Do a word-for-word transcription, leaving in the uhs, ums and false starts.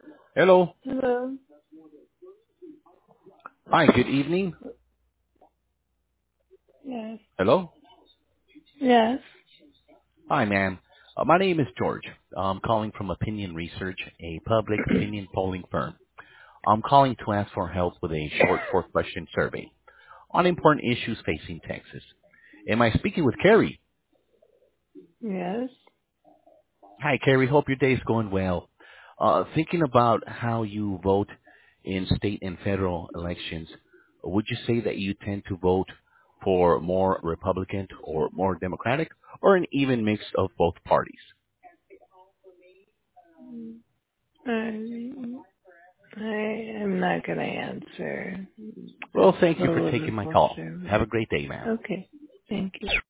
Hello. Hello. Hi, good evening. Yes. Hello. Yes. Hi, ma'am. Uh, my name is George. I'm calling from Opinion Research, a public opinion polling firm. I'm calling to ask for help with a short four-question survey on important issues facing Texas. Am I speaking with Carrie? Yes. Hi, Carrie. Hope your day is going well. Uh, thinking about how you vote in state and federal elections, would you say that you tend to vote for more Republican or more Democratic, or an even mix of both parties? I, I am not going to answer Well, this thank you for taking my political call. survey. Have a great day, ma'am. Okay. Thank you.